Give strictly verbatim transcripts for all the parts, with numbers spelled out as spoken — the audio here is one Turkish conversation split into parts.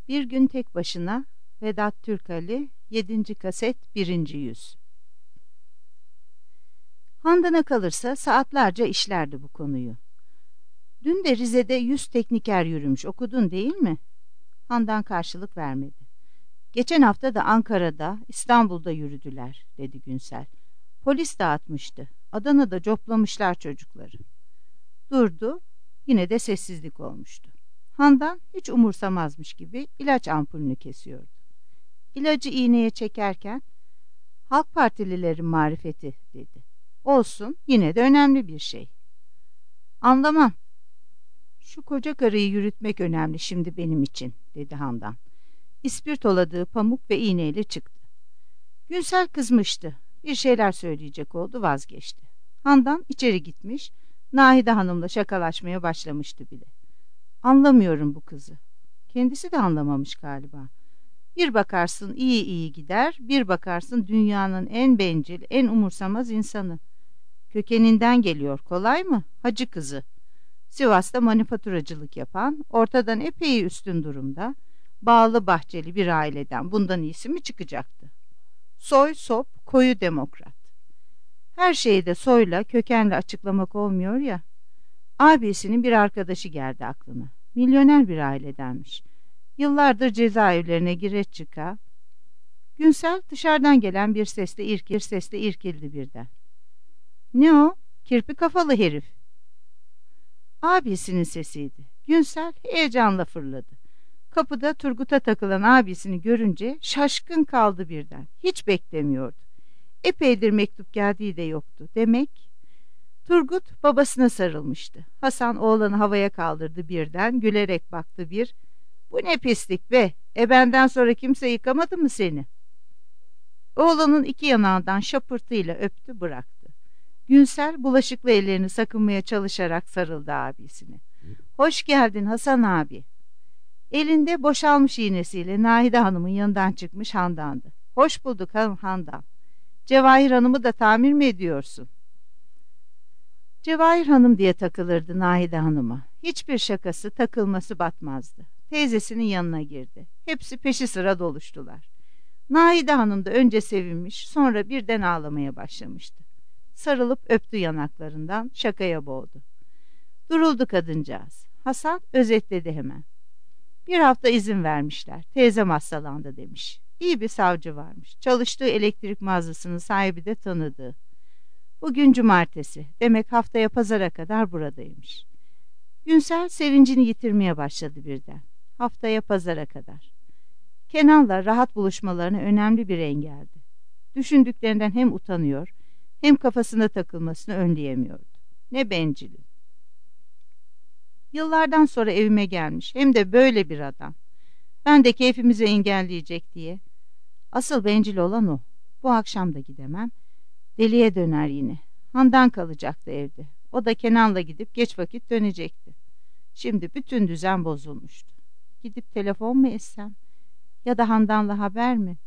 Bir gün tek başına Vedat Türkali yedinci kaset birinci yüz. Handan'a kalırsa saatlerce işlerdi bu konuyu. Dün de Rize'de yüz tekniker yürümüş, okudun değil mi? Handan karşılık vermedi. Geçen hafta da Ankara'da, İstanbul'da yürüdüler, dedi Günsel. Polis dağıtmıştı. Adana'da coplamışlar çocukları. Durdu, yine de sessizlik olmuştu. Handan hiç umursamazmış gibi ilaç ampulünü kesiyordu. İlacı iğneye çekerken, Halk Partililerin marifeti, dedi. Olsun, yine de önemli bir şey. Anlamam. Şu koca karıyı yürütmek önemli şimdi benim için, dedi Handan. İspirtoladığı pamuk ve iğneyle çıktı. Günsel kızmıştı. Bir şeyler söyleyecek oldu, vazgeçti. Handan içeri gitmiş, Nahide Hanım'la şakalaşmaya başlamıştı bile. Anlamıyorum bu kızı. Kendisi de anlamamış galiba. Bir bakarsın iyi iyi gider, bir bakarsın dünyanın en bencil, en umursamaz insanı. Kökeninden geliyor, kolay mı? Hacı kızı. Sivas'ta manifaturacılık yapan, ortadan epey üstün durumda, bağlı bahçeli bir aileden bundan iyisi mi çıkacaktı? Soy, sop, koyu demokrat. Her şeyi de soyla, kökenle açıklamak olmuyor ya. Abisinin bir arkadaşı geldi aklına. Milyoner bir ailedenmiş. Yıllardır cezaevlerine gire çıka. Günsel dışarıdan gelen bir sesle irkir sesle irkildi birden. Ne o? Kirpi kafalı herif. Abisinin sesiydi. Günsel heyecanla fırladı. Kapıda Turgut'a takılan abisini görünce şaşkın kaldı birden. Hiç beklemiyordu. Epeydir mektup geldiği de yoktu. Demek Turgut babasına sarılmıştı. Hasan oğlanı havaya kaldırdı birden, gülerek baktı bir. Bu ne pislik be, e benden sonra kimse yıkamadı mı seni? Oğlanın iki yanağından şapırtıyla öptü, bıraktı. Günsel bulaşıklı ellerini sakınmaya çalışarak sarıldı abisine. Hoş geldin Hasan abi. Elinde boşalmış iğnesiyle Nahide Hanım'ın yanından çıkmış Handan'dı. Hoş bulduk Handan. Cevahir Hanım'ı da tamir mi ediyorsun? Cevahir Hanım diye takılırdı Nahide Hanım'a. Hiçbir şakası, takılması batmazdı. Teyzesinin yanına girdi. Hepsi peşi sıra doluştular. Nahide Hanım da önce sevinmiş, sonra birden ağlamaya başlamıştı. Sarılıp öptü yanaklarından, şakaya boğdu. Duruldu kadıncağız. Hasan özetledi hemen. Bir hafta izin vermişler. Teyzem hastalandı demiş. İyi bir savcı varmış. Çalıştığı elektrik mağazasının sahibi de tanıdığı. Bugün cumartesi. Demek haftaya pazara kadar buradaymış. Günsel sevincini yitirmeye başladı birden. Haftaya pazara kadar. Kenan'la rahat buluşmalarına önemli bir engeldi. Düşündüklerinden hem utanıyor, hem kafasına takılmasını önleyemiyordu. Ne bencili. Yıllardan sonra evime gelmiş, hem de böyle bir adam. Ben de keyfimizi engelleyecek diye. Asıl bencil olan o. Bu akşam da gidemem. Deliye döner yine. Handan kalacaktı evde. O da Kenan'la gidip geç vakit dönecekti. Şimdi bütün düzen bozulmuştu. Gidip telefon mu etsem? Ya da Handan'la haber mi?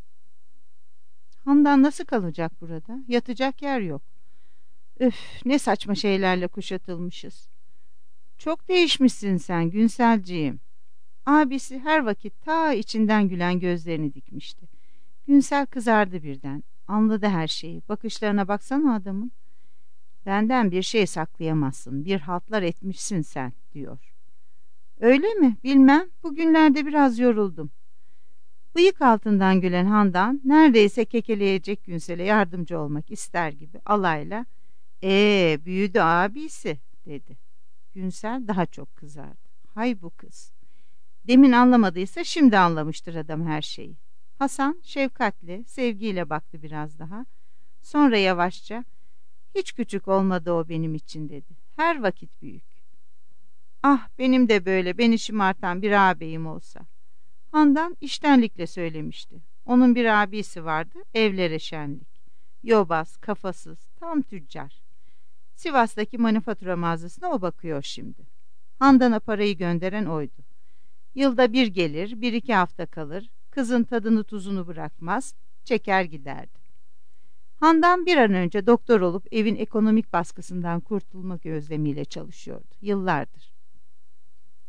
Handan nasıl kalacak burada? Yatacak yer yok. Öf, ne saçma şeylerle kuşatılmışız. Çok değişmişsin sen Günselciğim. Abisi her vakit ta içinden gülen gözlerini dikmişti. Günsel kızardı birden. Anladı her şeyi. Bakışlarına baksana adamın. Benden bir şey saklayamazsın. Bir haltlar etmişsin sen, diyor. Öyle mi? Bilmem. Bugünlerde biraz yoruldum. Bıyık altından gülen Handan neredeyse kekeleyecek Günsel'e yardımcı olmak ister gibi alayla ee büyüdü abisi, dedi. Günsel daha çok kızardı. Hay bu kız. Demin anlamadıysa şimdi anlamıştır adam her şeyi. Hasan şefkatle, sevgiyle baktı biraz daha. Sonra yavaşça, hiç küçük olmadı o benim için, dedi. Her vakit büyük. Ah, benim de böyle beni şımartan bir ağabeyim olsa. Handan iştenlikle söylemişti. Onun bir abisi vardı, evlere şenlik. Yobaz, kafasız, tam tüccar. Sivas'taki manifatura mağazasına o bakıyor şimdi. Handan'a parayı gönderen oydu. Yılda bir gelir, bir iki hafta kalır, kızın tadını tuzunu bırakmaz, çeker giderdi. Handan bir an önce doktor olup evin ekonomik baskısından kurtulmak özlemiyle çalışıyordu, yıllardır.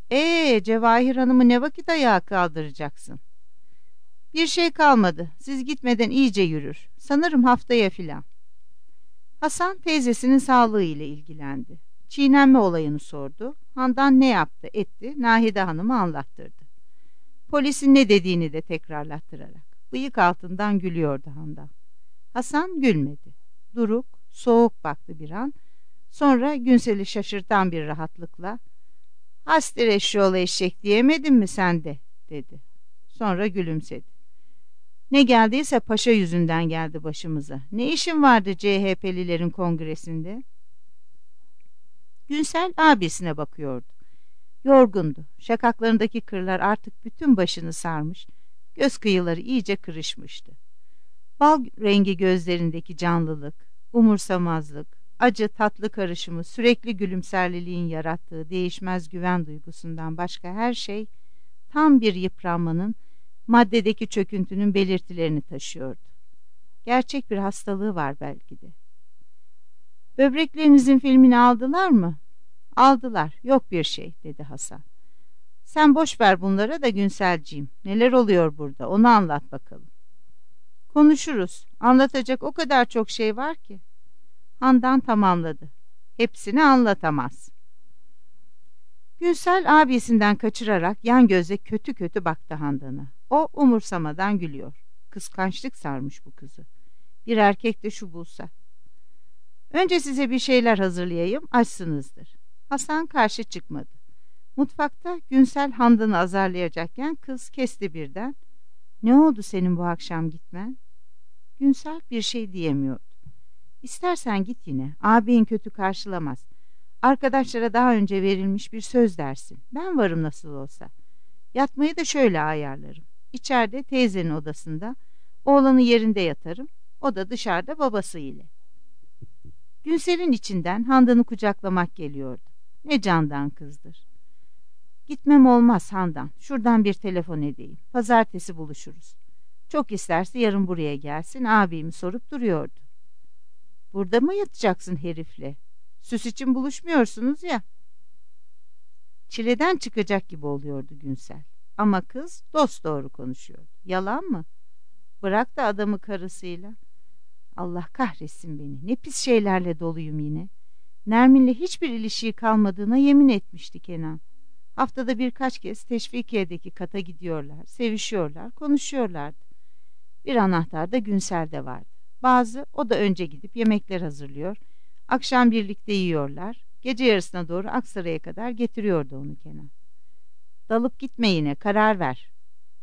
Ee, Cevahir Hanım'ı ne vakit ayağa kaldıracaksın? Bir şey kalmadı. Siz gitmeden iyice yürür. Sanırım haftaya filan. Hasan teyzesinin sağlığı ile ilgilendi. Çiğnenme olayını sordu. Handan ne yaptı etti Nahide Hanım'a anlattırdı. Polisin ne dediğini de tekrarlattırarak. Bıyık altından gülüyordu Handan. Hasan gülmedi. Duruk, soğuk baktı bir an. Sonra Günsel'i şaşırtan bir rahatlıkla "Hastir eşşoğlu eşek diyemedin mi sen de?" dedi. Sonra gülümsedi. "Ne geldiyse paşa yüzünden geldi başımıza. Ne işin vardı C H P'lilerin kongresinde?" Günsel abisine bakıyordu. Yorgundu. Şakaklarındaki kırlar artık bütün başını sarmış. Göz kıyıları iyice kırışmıştı. Bal rengi gözlerindeki canlılık, umursamazlık, acı tatlı karışımı sürekli gülümserliliğin yarattığı değişmez güven duygusundan başka her şey tam bir yıpranmanın, maddedeki çöküntünün belirtilerini taşıyordu. Gerçek bir hastalığı var belki de. "Böbreklerinizin filmini aldılar mı?" "Aldılar, yok bir şey," dedi Hasan. "Sen boş ver bunlara da Günselciğim. Neler oluyor burada, onu anlat bakalım." "Konuşuruz. Anlatacak o kadar çok şey var ki." Handan tamamladı. "Hepsini anlatamaz." Günsel abisinden kaçırarak yan gözle kötü kötü baktı Handan'a. O umursamadan gülüyor. Kıskançlık sarmış bu kızı. Bir erkek de şu bulsa. "Önce size bir şeyler hazırlayayım, açsınızdır." Hasan karşı çıkmadı. Mutfakta Günsel Handan'ı azarlayacakken kız kesti birden. "Ne oldu senin bu akşam gitmen?" Günsel bir şey diyemiyordu. "İstersen git yine. Ağabeyin kötü karşılamaz. Arkadaşlara daha önce verilmiş bir söz dersin. Ben varım nasıl olsa. Yatmayı da şöyle ayarlarım. İçeride teyzenin odasında, oğlanı yerinde yatarım. O da dışarıda babası ile." Günsel'in içinden Handan'ı kucaklamak geliyordu. Ne candan kızdır. "Gitmem olmaz Handan. Şuradan bir telefon edeyim. Pazartesi buluşuruz. Çok isterse yarın buraya gelsin, abimi sorup duruyordu." "Burada mı yatacaksın herifle? Süs için buluşmuyorsunuz ya." Çileden çıkacak gibi oluyordu Günsel. Ama kız dosdoğru konuşuyordu. Yalan mı? Bırak da adamı karısıyla. Allah kahretsin beni. Ne pis şeylerle doluyum yine. Nermin'le hiçbir ilişiği kalmadığına yemin etmişti Kenan. Haftada birkaç kez Teşvikiye'deki kata gidiyorlar, sevişiyorlar, konuşuyorlardı. Bir anahtar da Günsel'de vardı. Bazı o da önce gidip yemekler hazırlıyor. Akşam birlikte yiyorlar. Gece yarısına doğru Aksaray'a kadar getiriyordu onu Kenan. "Dalıp gitme yine, karar ver."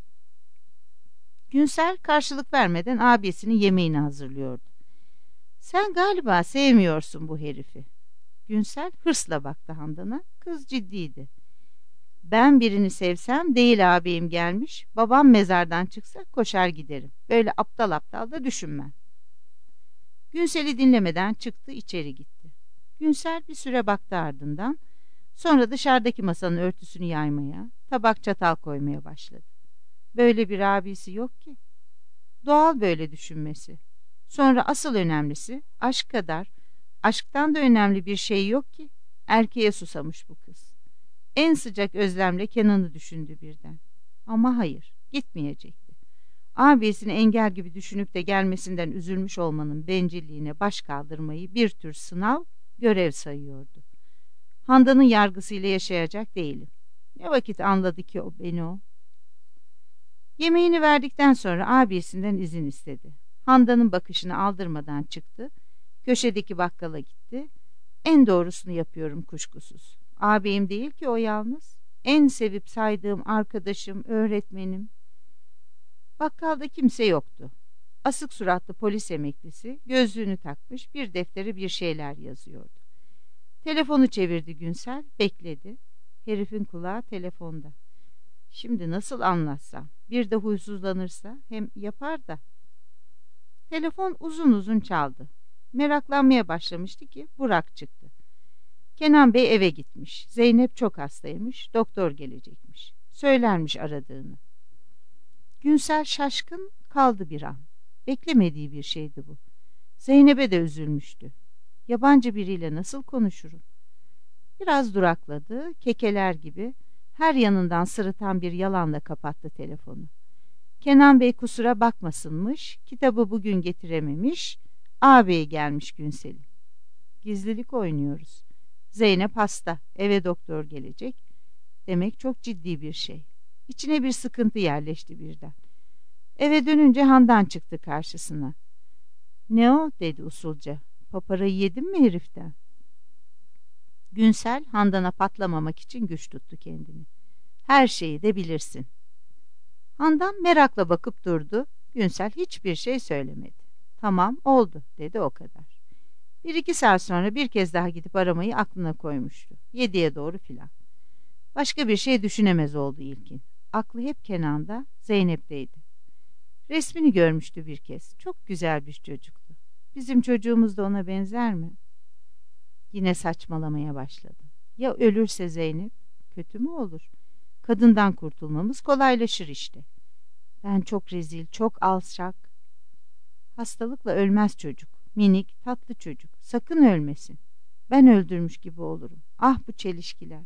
Günsel karşılık vermeden abisinin yemeğini hazırlıyordu. "Sen galiba sevmiyorsun bu herifi." Günsel hırsla baktı Handan'a. Kız ciddiydi. "Ben birini sevsem değil ağabeyim gelmiş, babam mezardan çıksa koşar giderim. Böyle aptal aptal da düşünmem." Günsel'i dinlemeden çıktı, içeri gitti. Günsel bir süre baktı ardından. Sonra dışarıdaki masanın örtüsünü yaymaya, tabak çatal koymaya başladı. Böyle bir abisi yok ki. Doğal böyle düşünmesi. Sonra asıl önemlisi aşk kadar, aşktan da önemli bir şey yok ki. Erkeğe susamış bu kız. En sıcak özlemle Kenan'ı düşündü birden. Ama hayır, gitmeyecekti. Abisini engel gibi düşünüp de gelmesinden üzülmüş olmanın bencilliğine baş kaldırmayı bir tür sınav, görev sayıyordu. Handan'ın yargısıyla yaşayacak değilim. Ne vakit anladı ki o beni o? Yemeğini verdikten sonra abisinden izin istedi. Handan'ın bakışını aldırmadan çıktı. Köşedeki bakkala gitti. En doğrusunu yapıyorum kuşkusuz. Ağabeyim değil ki o yalnız. En sevip saydığım arkadaşım, öğretmenim. Bakkalda kimse yoktu. Asık suratlı polis emeklisi gözlüğünü takmış, bir deftere bir şeyler yazıyordu. Telefonu çevirdi Günsel, bekledi. Herifin kulağı telefonda. Şimdi nasıl anlatsam, bir de huysuzlanırsa, hem yapar da. Telefon uzun uzun çaldı. Meraklanmaya başlamıştı ki Burak çıktı. Kenan Bey eve gitmiş. Zeynep çok hastaymış, doktor gelecekmiş. Söylermiş aradığını. Günsel şaşkın kaldı bir an. Beklemediği bir şeydi bu. Zeynep'e de üzülmüştü. Yabancı biriyle nasıl konuşurum? Biraz durakladı, kekeler gibi. Her yanından sırıtan bir yalanla kapattı telefonu. Kenan Bey kusura bakmasınmış, kitabı bugün getirememiş, ağabey gelmiş Günsel'in. Gizlilik oynuyoruz. Zeynep hasta, eve doktor gelecek. Demek çok ciddi bir şey. İçine bir sıkıntı yerleşti birden. Eve dönünce Handan çıktı karşısına. "Ne o?" dedi usulca. "Paparayı yedin mi heriften?" Günsel Handan'a patlamamak için güç tuttu kendini. "Her şeyi de bilirsin." Handan merakla bakıp durdu. Günsel hiçbir şey söylemedi. "Tamam, oldu," dedi, o kadar. Bir iki saat sonra bir kez daha gidip aramayı aklına koymuştu. Yediye doğru filan. Başka bir şey düşünemez oldu İlkin. Aklı hep Kenan'da, Zeynep'teydi. Resmini görmüştü bir kez. Çok güzel bir çocuktu. Bizim çocuğumuz da ona benzer mi? Yine saçmalamaya başladı. Ya ölürse Zeynep? Kötü mü olur? Kadından kurtulmamız kolaylaşır işte. Ben çok rezil, çok alçak. Hastalıkla ölmez çocuk. Minik, tatlı çocuk. Sakın ölmesin. Ben öldürmüş gibi olurum. Ah bu çelişkiler.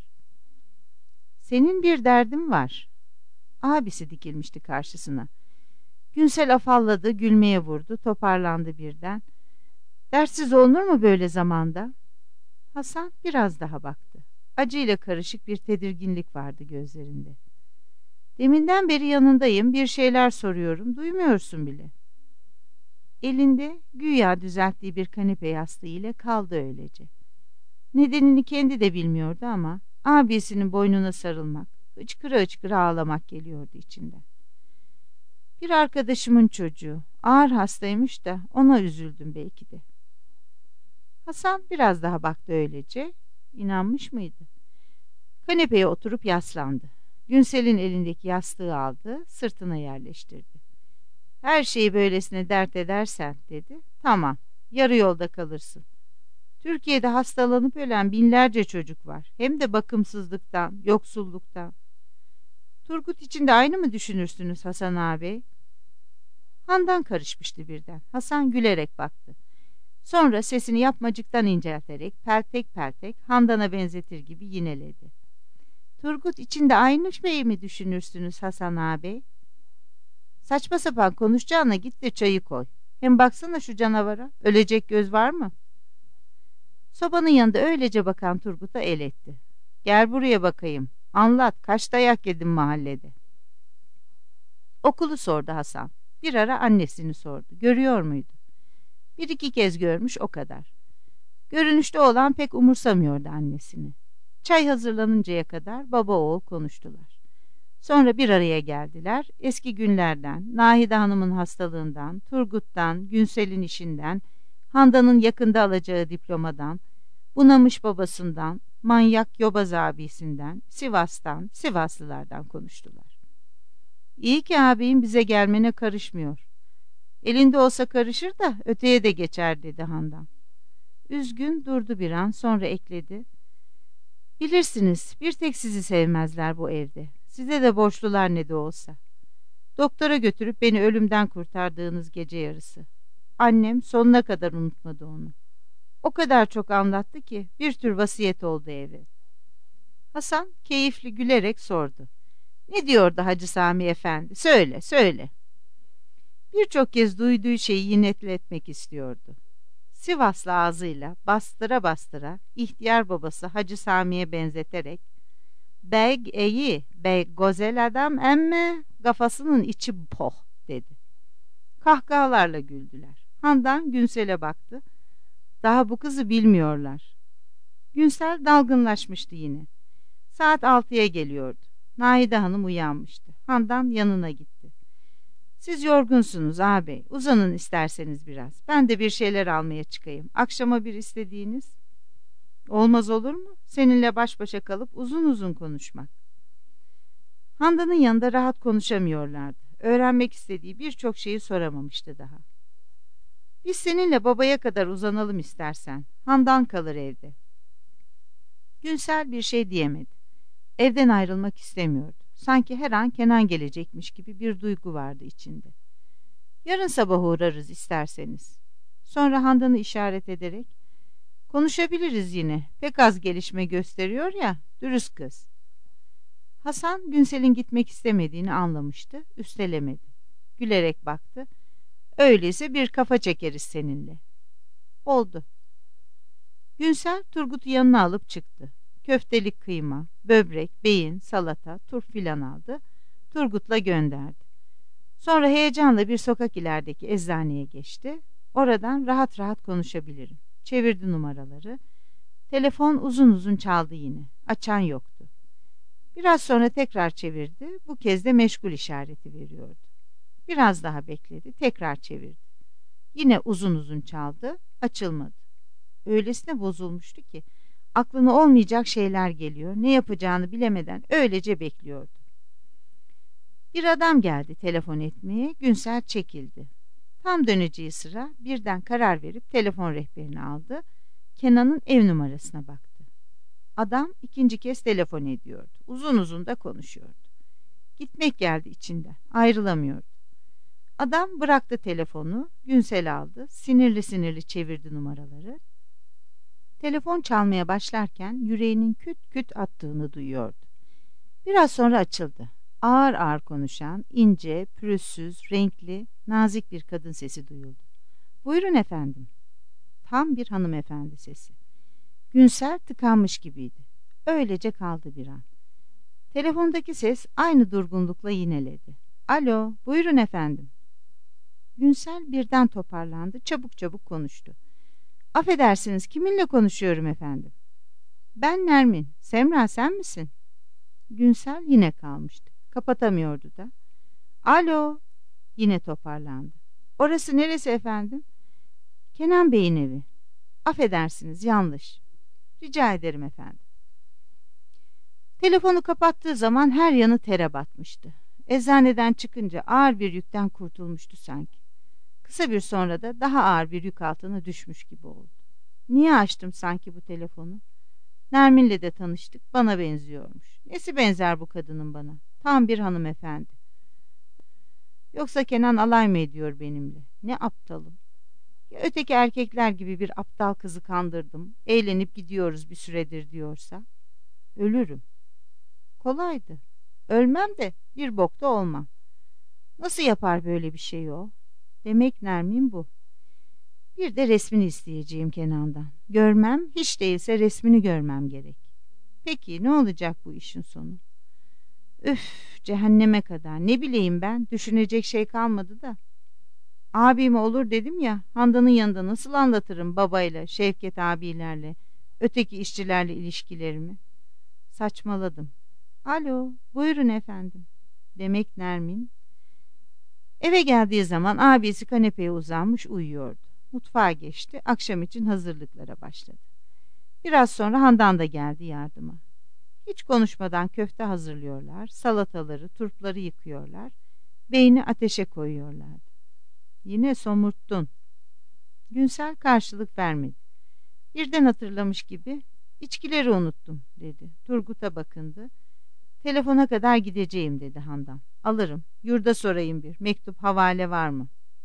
Senin bir derdin var. Abisi dikilmişti karşısına. Günsel afalladı, gülmeye vurdu, toparlandı birden. Dertsiz olunur mu böyle zamanda? Hasan biraz daha baktı. Acıyla karışık bir tedirginlik vardı gözlerinde. Deminden beri yanındayım, bir şeyler soruyorum, duymuyorsun bile. Elinde güya düzelttiği bir kanepe yastığı ile kaldı öylece. Nedenini kendi de bilmiyordu ama abisinin boynuna sarılmak, hıçkıra hıçkıra ağlamak geliyordu içinden. Bir arkadaşımın çocuğu ağır hastaymış da ona üzüldüm belki de. Hasan biraz daha baktı öylece. İnanmış mıydı? Kanepeye oturup yaslandı. Günsel'in elindeki yastığı aldı, sırtına yerleştirdi. Her şeyi böylesine dert edersen, dedi. Tamam, yarı yolda kalırsın. Türkiye'de hastalanıp ölen binlerce çocuk var. Hem de bakımsızlıktan, yoksulluktan. Turgut için de aynı mı düşünürsünüz Hasan ağabey? Handan karışmıştı birden. Hasan gülerek baktı. Sonra sesini yapmacıktan incelterek peltek peltek Handan'a benzetir gibi yineledi. Turgut için de aynı şeyi mi düşünürsünüz Hasan ağabey? Saçma sapan konuşacağına git de çayı koy. Hem baksana şu canavara, ölecek göz var mı? Sobanın yanında öylece bakan Turgut'a el etti. Gel buraya bakayım, anlat, kaç dayak yedin mahallede? Okulu sordu Hasan. Bir ara annesini sordu. Görüyor muydu? Bir iki kez görmüş, o kadar. Görünüşte olan pek umursamıyordu annesini. Çay hazırlanıncaya kadar baba oğul konuştular. Sonra bir araya geldiler. Eski günlerden, Nahide Hanım'ın hastalığından, Turgut'tan, Günsel'in işinden, Handan'ın yakında alacağı diplomadan, bunamış babasından, manyak yobaz abisinden, Sivas'tan, Sivaslılardan konuştular. İyi ki ağabeyin bize gelmene karışmıyor. Elinde olsa karışır da öteye de geçer, dedi Handan. Üzgün durdu bir an, sonra ekledi. Bilirsiniz, bir tek sizi sevmezler bu evde. Size de borçlular ne de olsa. Doktora götürüp beni ölümden kurtardığınız gece yarısı. Annem sonuna kadar unutmadı onu. O kadar çok anlattı ki bir tür vasiyet oldu eve. Hasan keyifli gülerek sordu. Ne diyordu Hacı Sami Efendi? Söyle, söyle. Birçok kez duyduğu şeyi yinetletmek istiyordu. Sivaslı ağzıyla bastıra bastıra ihtiyar babası Hacı Sami'ye benzeterek "Beg iyi, beg gozel adam emme kafasının içi poh," dedi. Kahkahalarla güldüler. Handan Günsel'e baktı. Daha bu kızı bilmiyorlar. Günsel dalgınlaşmıştı yine. Saat altıya geliyordu. Nahide Hanım uyanmıştı. Handan yanına gitti. Siz yorgunsunuz ağabey. Uzanın isterseniz biraz. Ben de bir şeyler almaya çıkayım. Akşama bir istediğiniz? Olmaz olur mu? Seninle baş başa kalıp uzun uzun konuşmak. Handan'ın yanında rahat konuşamıyorlardı. Öğrenmek istediği birçok şeyi soramamıştı daha. Biz seninle babaya kadar uzanalım istersen. Handan kalır evde. Günsel bir şey diyemedi. Evden ayrılmak istemiyordu. Sanki her an Kenan gelecekmiş gibi bir duygu vardı içinde. Yarın sabah uğrarız isterseniz. Sonra Handan'ı işaret ederek, konuşabiliriz yine. Pek az gelişme gösteriyor ya, dürüst kız. Hasan Günsel'in gitmek istemediğini anlamıştı, üstelemedi. Gülerek baktı. Öyleyse bir kafa çekeriz seninle. Oldu. Günsel Turgut'u yanına alıp çıktı. Köftelik kıyma, böbrek, beyin, salata, turp filan aldı. Turgut'la gönderdi. Sonra heyecanla bir sokak ilerideki eczaneye geçti. Oradan rahat rahat konuşabilirim. Çevirdi numaraları. Telefon uzun uzun çaldı yine. Açan yoktu. Biraz sonra tekrar çevirdi. Bu kez de meşgul işareti veriyordu. Biraz daha bekledi. Tekrar çevirdi. Yine uzun uzun çaldı. Açılmadı. Öylesine bozulmuştu ki aklına olmayacak şeyler geliyor. Ne yapacağını bilemeden öylece bekliyordu. Bir adam geldi telefon etmeye. Günsel çekildi. Tam döneceği sıra birden karar verip telefon rehberini aldı. Kenan'ın ev numarasına baktı. Adam ikinci kez telefon ediyordu. Uzun uzun da konuşuyordu. Gitmek geldi içinden. Ayrılamıyordu. Adam bıraktı telefonu. Günsel aldı. Sinirli sinirli çevirdi numaraları. Telefon çalmaya başlarken yüreğinin küt küt attığını duyuyordu. Biraz sonra açıldı. Ağır ağır konuşan, ince, pürüzsüz, renkli, nazik bir kadın sesi duyuldu. Buyurun efendim. Tam bir hanımefendi sesi. Günsel tıkanmış gibiydi. Öylece kaldı bir an. Telefondaki ses aynı durgunlukla yineledi. Alo, buyurun efendim. Günsel birden toparlandı, çabuk çabuk konuştu. Affedersiniz, kiminle konuşuyorum efendim? Ben Nermin. Semra sen misin? Günsel yine kalmıştı. Kapatamıyordu da. Alo. Yine toparlandı. Orası neresi efendim? Kenan Bey'in evi. Affedersiniz, yanlış. Rica ederim efendim. Telefonu kapattığı zaman her yanı tere batmıştı. Eczaneden çıkınca ağır bir yükten kurtulmuştu sanki. Kısa bir sonra da daha ağır bir yük altına düşmüş gibi oldu. Niye açtım sanki bu telefonu? Nermin'le de tanıştık, bana benziyormuş. Nesi benzer bu kadının bana? Tam bir hanımefendi. Yoksa Kenan alay mı ediyor benimle? Ne aptalım. Ya öteki erkekler gibi bir aptal kızı kandırdım, eğlenip gidiyoruz bir süredir diyorsa? Ölürüm. Kolaydı. Ölmem de bir bokta olmam. Nasıl yapar böyle bir şey o? Demek Nermin bu. Bir de resmini isteyeceğim Kenan'dan. Görmem, hiç değilse resmini görmem gerek. Peki ne olacak bu işin sonu? Üf, cehenneme kadar. Ne bileyim ben, düşünecek şey kalmadı da. Abime olur dedim ya, Handan'ın yanında nasıl anlatırım babayla, Şevket abilerle, öteki işçilerle ilişkilerimi? Saçmaladım. Alo, buyurun efendim. Demek Nermin. Eve geldiği zaman abisi kanepeye uzanmış uyuyordu. Mutfağa geçti, akşam için hazırlıklara başladı. Biraz sonra Handan da geldi yardıma. Hiç konuşmadan köfte hazırlıyorlar, salataları, turpları yıkıyorlar, beyni ateşe koyuyorlardı. Yine somurttun. Günsel karşılık vermedi. Birden hatırlamış gibi, içkileri unuttum dedi. Turgut'a bakındı. Telefona kadar gideceğim dedi Handan. Alırım, yurda sorayım bir, mektup havale var mı?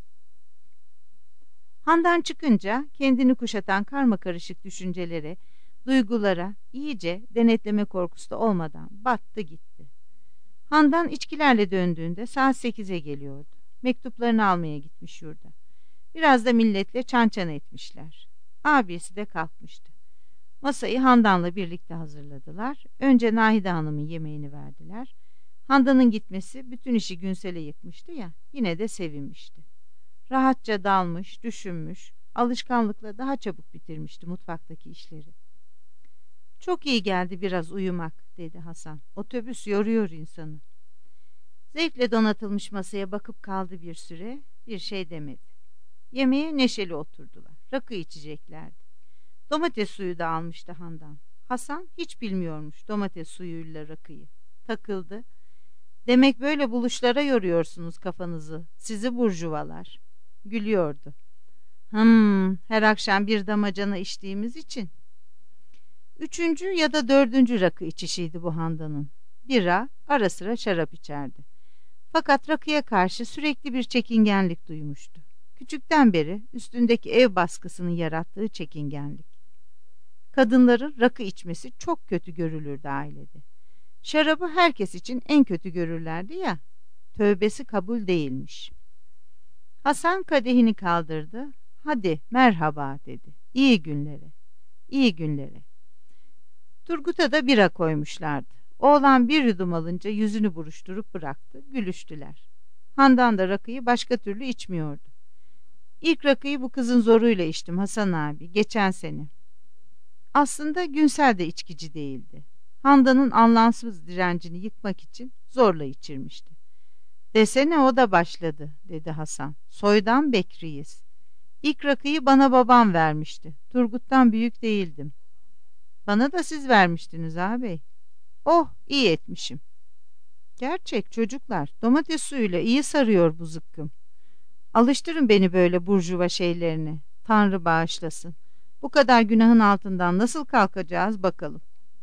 Handan çıkınca kendini kuşatan karmakarışık düşüncelere, duygulara iyice denetleme korkusu da olmadan battı gitti. Handan içkilerle döndüğünde saat sekize geliyordu. Mektuplarını almaya gitmiş yurda. Biraz da milletle çan çan etmişler. Abisi de kalkmıştı. Masayı Handan'la birlikte hazırladılar. Önce Nahide Hanım'ın yemeğini verdiler. Handan'ın gitmesi bütün işi Günsel'e yıkmıştı ya, yine de sevinmişti. Rahatça dalmış, düşünmüş, alışkanlıkla daha çabuk bitirmişti mutfaktaki işleri. Çok iyi geldi biraz uyumak dedi Hasan. Otobüs yoruyor insanı. Zevkle donatılmış masaya bakıp kaldı bir süre, bir şey demedi. Yemeğe neşeli oturdular. Rakı içeceklerdi. Domates suyu da almıştı Handan. Hasan hiç bilmiyormuş domates suyuyla rakıyı. Takıldı. Demek böyle buluşlara yoruyorsunuz kafanızı, sizi burjuvalar. Gülüyordu. Hımm, her akşam bir damacana içtiğimiz için. Üçüncü ya da dördüncü rakı içişiydi bu Handan'ın. Bira, ara sıra şarap içerdi. Fakat rakıya karşı sürekli bir çekingenlik duymuştu. Küçükten beri üstündeki ev baskısının yarattığı çekingenlik. Kadınların rakı içmesi çok kötü görülürdü ailede. Şarabı herkes için en kötü görürlerdi ya, tövbesi kabul değilmiş. Hasan kadehini kaldırdı. Hadi merhaba dedi. İyi günlere, iyi günlere. Turgut'a da bira koymuşlardı. Oğlan bir yudum alınca yüzünü buruşturup bıraktı. Gülüştüler. Handan da rakıyı başka türlü içmiyordu. İlk rakıyı bu kızın zoruyla içtim Hasan abi, geçen sene. Aslında Günsel de içkici değildi. Handan'ın anlamsız direncini yıkmak için zorla içirmişti. Desene o da başladı dedi Hasan. Soydan Bekriyiz. İlk rakıyı bana babam vermişti. Turgut'tan büyük değildim. Bana da siz vermiştiniz ağabey. Oh, iyi etmişim. Gerçek çocuklar, domates suyuyla iyi sarıyor bu zıkkım. Alıştırın beni böyle burjuva şeylerine. Tanrı bağışlasın. Bu kadar günahın altından nasıl kalkacağız bakalım.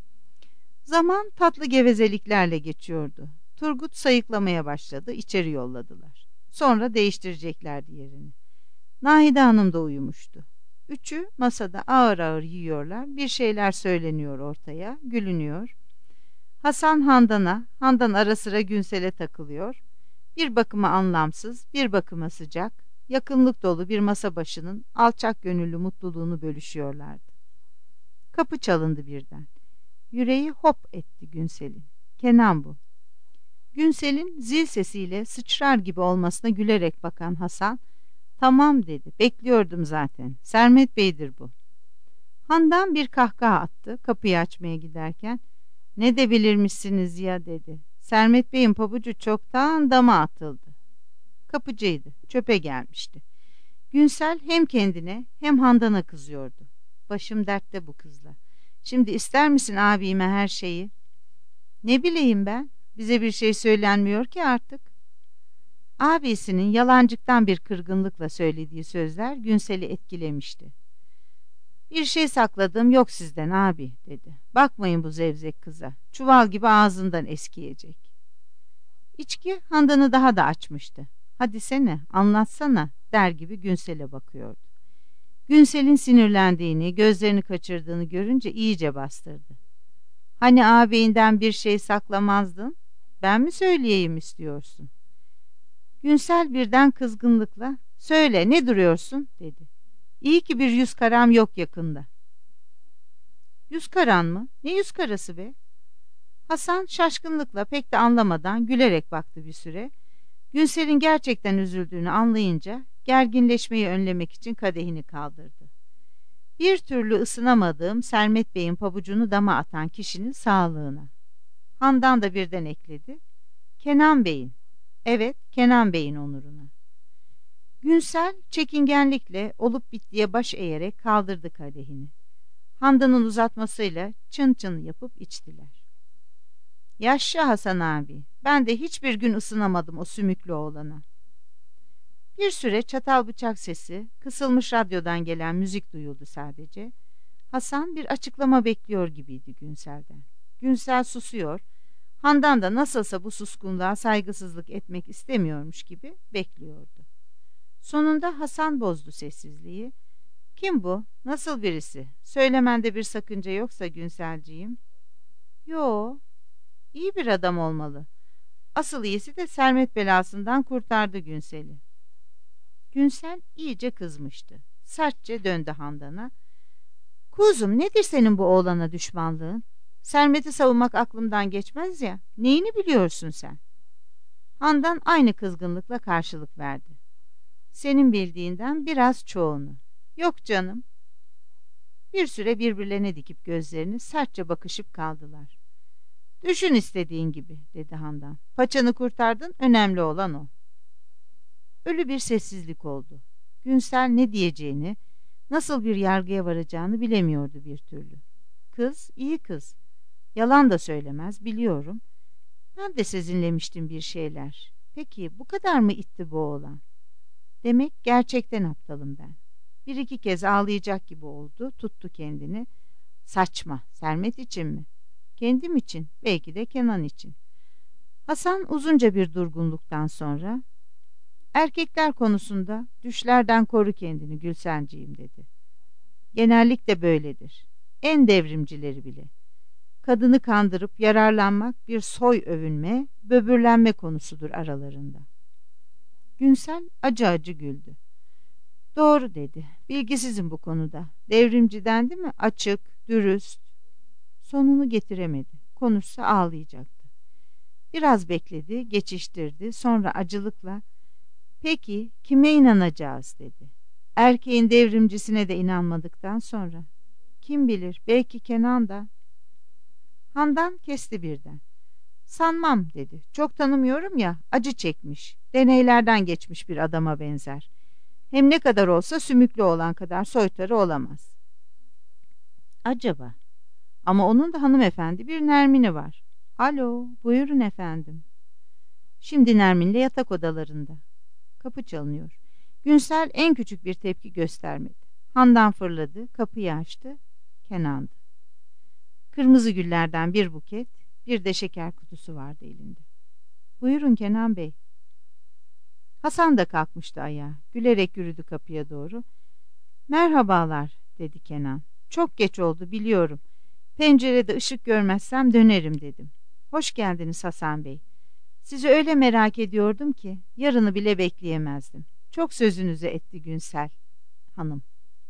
Zaman tatlı gevezeliklerle geçiyordu. Turgut sayıklamaya başladı, içeri yolladılar. Sonra değiştireceklerdi yerini. Nahide Hanım da uyumuştu. Üçü masada ağır ağır yiyorlar, bir şeyler söyleniyor ortaya, gülünüyor. Hasan Handan'a, Handan ara sıra Günsel'e takılıyor. Bir bakıma anlamsız, bir bakıma sıcak, yakınlık dolu bir masa başının alçak gönüllü mutluluğunu bölüşüyorlardı. Kapı çalındı birden. Yüreği hop etti Günsel'in. Kenan bu. Günsel'in zil sesiyle sıçrar gibi olmasına gülerek bakan Hasan, tamam dedi, bekliyordum zaten, Sermet Bey'dir bu. Handan bir kahkaha attı kapıyı açmaya giderken, ne de bilirmişsiniz ya dedi. Sermet Bey'in pabucu çoktan dama atıldı. Kapıcıydı, çöpe gelmişti. Günsel hem kendine hem Handan'a kızıyordu. Başım dertte bu kızla. Şimdi ister misin abime her şeyi? Ne bileyim ben, bize bir şey söylenmiyor ki artık. Abisinin yalancıktan bir kırgınlıkla söylediği sözler Günsel'i etkilemişti. Bir şey sakladım yok sizden abi dedi. Bakmayın bu zevzek kıza, çuval gibi ağzından eskiyecek. İçki Handan'ı daha da açmıştı. Hadi sene anlatsana der gibi Günsel'e bakıyordu. Günsel'in sinirlendiğini, gözlerini kaçırdığını görünce iyice bastırdı. Hani ağabeyinden bir şey saklamazdın? Ben mi söyleyeyim istiyorsun? Günsel birden kızgınlıkla, söyle ne duruyorsun dedi. İyi ki bir yüz karam yok yakında. Yüz karan mı? Ne yüz karası be? Hasan şaşkınlıkla pek de anlamadan gülerek baktı bir süre. Günsel'in gerçekten üzüldüğünü anlayınca gerginleşmeyi önlemek için kadehini kaldırdı. Bir türlü ısınamadığım Sermet Bey'in pabucunu dama atan kişinin sağlığına. Handan da birden ekledi. Kenan Bey'in. Evet, Kenan Bey'in onuruna. Günsel çekingenlikle olup bittiye baş eğerek kaldırdı kadehini. Handan'ın uzatmasıyla çın çın yapıp içtiler. Yaşa Hasan abi, ben de hiçbir gün ısınamadım o sümüklü oğlana. Bir süre çatal bıçak sesi, kısılmış radyodan gelen müzik duyuldu sadece. Hasan bir açıklama bekliyor gibiydi Günsel'den. Günsel susuyor, Handan da nasılsa bu suskunluğa saygısızlık etmek istemiyormuş gibi bekliyordu. Sonunda Hasan bozdu sessizliği. Kim bu? Nasıl birisi? Söylemende bir sakınca yoksa Günselciğim. Yo, iyi bir adam olmalı. Asıl iyisi de Sermet belasından kurtardı Günsel'i. Günsel iyice kızmıştı. Sertçe döndü Handan'a. Kuzum nedir senin bu oğlana düşmanlığın? Sermet'i savunmak aklımdan geçmez ya. Neyini biliyorsun sen? Handan aynı kızgınlıkla karşılık verdi. Senin bildiğinden biraz çoğunu. Yok canım. Bir süre birbirlerine dikip gözlerini sertçe bakışıp kaldılar. Düşün istediğin gibi dedi Handan. Paçanı kurtardın, önemli olan o. Ölü bir sessizlik oldu. Günsel ne diyeceğini, nasıl bir yargıya varacağını bilemiyordu bir türlü. Kız iyi kız. Yalan da söylemez, biliyorum. Ben de sezinlemiştim bir şeyler. Peki bu kadar mı itti bu oğlan? Demek gerçekten aptalım ben. Bir iki kez ağlayacak gibi oldu, tuttu kendini. Saçma, Sermet için mi? Kendim için, belki de Kenan için. Hasan uzunca bir durgunluktan sonra, erkekler konusunda düşlerden koru kendini Gülsenciğim dedi. Genellikle böyledir. En devrimcileri bile. kadını kandırıp yararlanmak bir soy övünme, böbürlenme konusudur aralarında. Günsel acı acı güldü. Doğru dedi. Bilgisizim bu konuda. Devrimci dendi mi açık, dürüst. Sonunu getiremedi. Konuşsa ağlayacaktı. Biraz bekledi, geçiştirdi. Sonra acılıkla "Peki kime inanacağız?" dedi. Erkeğin devrimcisine de inanmadıktan sonra. Kim bilir, belki Kenan da. Handan kesti birden. "Sanmam" dedi. "Çok tanımıyorum ya, acı çekmiş. Deneylerden geçmiş bir adama benzer. Hem ne kadar olsa sümüklü olan kadar soytarı olamaz." Acaba? Ama onun da hanımefendi bir Nermin'i var. "Alo, buyurun efendim." Şimdi Nermin'le yatak odalarında. Kapı çalınıyor. Günsel en küçük bir tepki göstermedi. Handan fırladı, kapıyı açtı. Kenan'dı. Kırmızı güllerden bir buket, bir de şeker kutusu vardı elinde. "Buyurun Kenan Bey." Hasan da kalkmıştı ayağa. Gülerek yürüdü kapıya doğru. "Merhabalar," dedi Kenan. "Çok geç oldu biliyorum. Pencerede ışık görmezsem dönerim dedim. Hoş geldiniz Hasan Bey. Sizi öyle merak ediyordum ki yarını bile bekleyemezdim. Çok sözünüzü etti Günsel Hanım."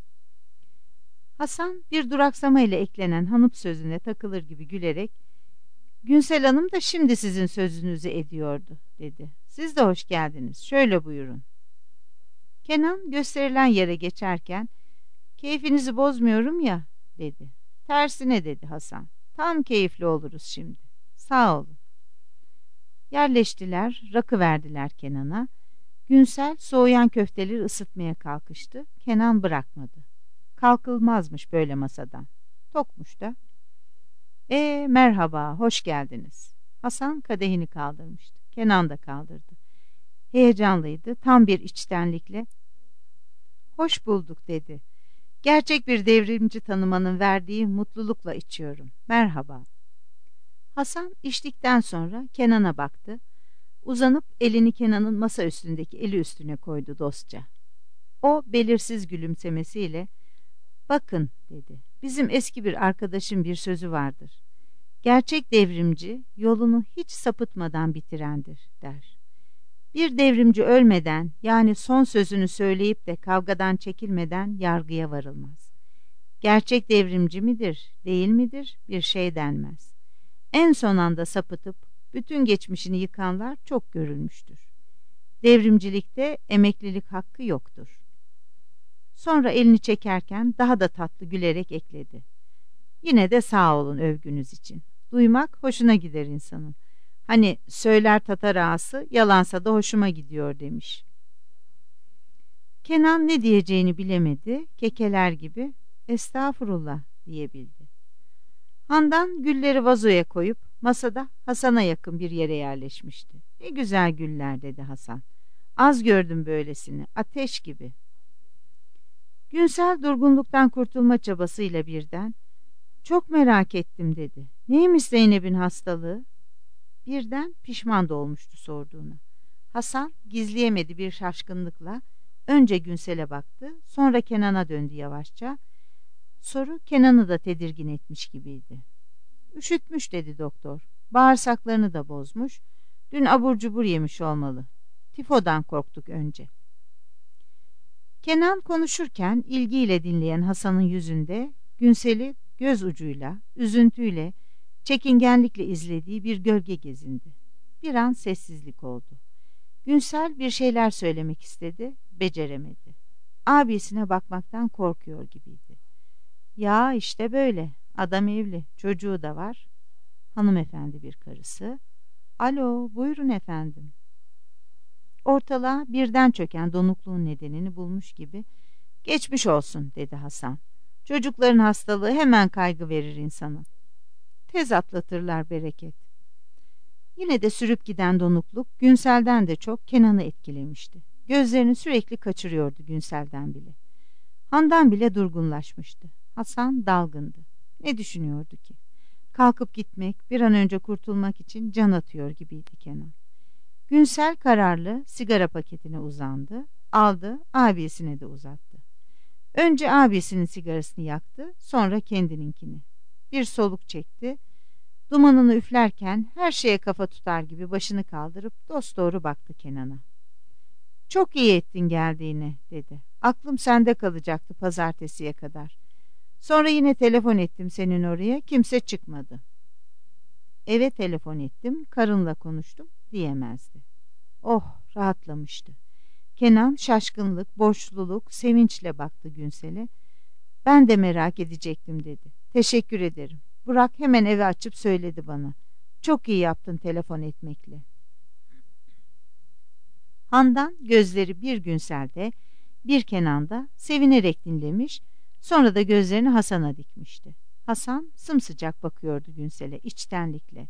Hasan bir duraksama ile eklenen hanım sözüne takılır gibi gülerek "Günsel Hanım da şimdi sizin sözünüzü ediyordu," dedi. "Siz de hoş geldiniz. Şöyle buyurun." Kenan gösterilen yere geçerken "Keyfinizi bozmuyorum ya," dedi. "Tersine," dedi Hasan. "Tam keyifli oluruz şimdi. Sağ olun." Yerleştiler, rakı verdiler Kenan'a. Günsel soğuyan köfteleri ısıtmaya kalkıştı. Kenan bırakmadı. Kalkılmazmış böyle masadan. Tokmuş da. "E merhaba, hoş geldiniz." Hasan kadehini kaldırmıştı. Kenan da kaldırdı. Heyecanlıydı, tam bir içtenlikle. "Hoş bulduk," dedi. "Gerçek bir devrimci tanımanın verdiği mutlulukla içiyorum. Merhaba." Hasan içtikten sonra Kenan'a baktı. Uzanıp elini Kenan'ın masa üstündeki eli üstüne koydu dostça. O belirsiz gülümsemesiyle "Bakın," dedi. "Bizim eski bir arkadaşın bir sözü vardır. Gerçek devrimci yolunu hiç sapıtmadan bitirendir," der. Bir devrimci ölmeden, yani son sözünü söyleyip de kavgadan çekilmeden yargıya varılmaz. Gerçek devrimci midir, değil midir bir şey denmez. En son anda sapıtıp bütün geçmişini yıkanlar çok görülmüştür. Devrimcilikte emeklilik hakkı yoktur. Sonra elini çekerken daha da tatlı gülerek ekledi. "Yine de sağ olun övgünüz için. Duymak hoşuna gider insanın. Hani söyler Tatar ağası, yalansa da hoşuma gidiyor," demiş. Kenan ne diyeceğini bilemedi, kekeler gibi "Estağfurullah," diyebildi. Handan gülleri vazoya koyup masada Hasan'a yakın bir yere yerleşmişti. "Ne güzel güller," dedi Hasan. "Az gördüm böylesini, ateş gibi." Günsel durgunluktan kurtulma çabasıyla birden "Çok merak ettim," dedi. "Neymiş Zeynep'in hastalığı?" Birden pişman da olmuştu sorduğuna. Hasan gizleyemedi bir şaşkınlıkla. Önce Günsel'e baktı, sonra Kenan'a döndü yavaşça. Soru Kenan'ı da tedirgin etmiş gibiydi. "Üşütmüş," dedi doktor. "Bağırsaklarını da bozmuş. Dün abur cubur yemiş olmalı. Tifodan korktuk önce." Kenan konuşurken ilgiyle dinleyen Hasan'ın yüzünde Günsel'i göz ucuyla, üzüntüyle, çekingenlikle izlediği bir gölge gezindi. Bir an sessizlik oldu. Günsel bir şeyler söylemek istedi, beceremedi. Abisine bakmaktan korkuyor gibiydi. "Ya işte böyle. Adam evli, çocuğu da var. Hanımefendi bir karısı. Alo, buyurun efendim." Ortalığa birden çöken donukluğun nedenini bulmuş gibi "Geçmiş olsun," dedi Hasan. "Çocukların hastalığı hemen kaygı verir insana. Tez atlatırlar bereket." Yine de sürüp giden donukluk Günsel'den de çok Kenan'ı etkilemişti. Gözlerini sürekli kaçırıyordu Günsel'den bile. Handan bile durgunlaşmıştı. Hasan dalgındı. Ne düşünüyordu ki? Kalkıp gitmek, bir an önce kurtulmak için can atıyor gibiydi Kenan. Günsel kararlı sigara paketine uzandı, aldı, abisine de uzattı. Önce abisinin sigarasını yaktı, sonra kendininkini. Bir soluk çekti, Dumanını üflerken her şeye kafa tutar gibi başını kaldırıp dosdoğru baktı Kenan'a. "Çok iyi ettin geldiğine," dedi. "Aklım sende kalacaktı pazartesiye kadar. Sonra yine telefon ettim senin oraya, kimse çıkmadı." "Eve telefon ettim, karınla konuştum," diyemezdi. Oh, rahatlamıştı. Kenan şaşkınlık, borçluluk, sevinçle baktı Günsel'e. "Ben de merak edecektim," dedi. "Teşekkür ederim. Burak hemen evi açıp söyledi bana. Çok iyi yaptın telefon etmekle." Handan gözleri bir Günsel'de, bir Kenan'da sevinerek dinlemiş, sonra da gözlerini Hasan'a dikmişti. Hasan sımsıcak bakıyordu Günsel'e içtenlikle.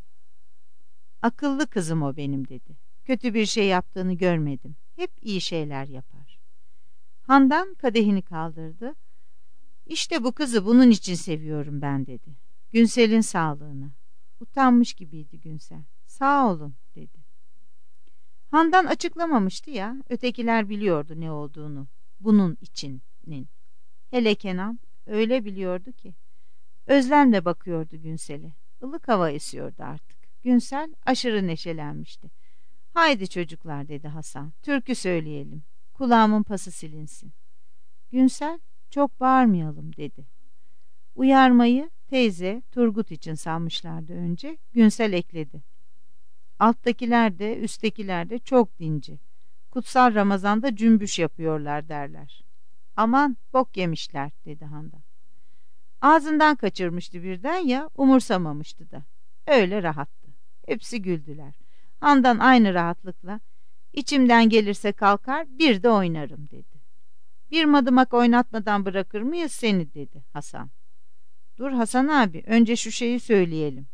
"Akıllı kızım o benim," dedi. "Kötü bir şey yaptığını görmedim. Hep iyi şeyler yapar." Handan kadehini kaldırdı. "İşte bu kızı bunun için seviyorum ben," dedi. "Günsel'in sağlığına." Utanmış gibiydi Günsel. "Sağ olun," dedi. Handan açıklamamıştı ya, ötekiler biliyordu ne olduğunu. Bunun içinin. Hele Kenan öyle biliyordu ki. Özlemle bakıyordu Günsel'e. Ilık hava esiyordu artık. Günsel aşırı neşelenmişti. "Haydi çocuklar," dedi Hasan. "Türkü söyleyelim. Kulağımın pası silinsin." Günsel, "Çok bağırmayalım," dedi. Uyarmayı teyze Turgut için sanmışlardı önce. Günsel ekledi. "Alttakiler de üsttekiler de çok dinci. Kutsal Ramazan'da cümbüş yapıyorlar derler." "Aman bok yemişler," dedi Handan. Ağzından kaçırmıştı birden ya, umursamamıştı da. Öyle rahattı. Hepsi güldüler. Handan aynı rahatlıkla, "İçimden gelirse kalkar bir de oynarım," dedi. "Bir madımak oynatmadan bırakır mıyız seni?" dedi Hasan. "Dur Hasan abi, önce şu şeyi söyleyelim."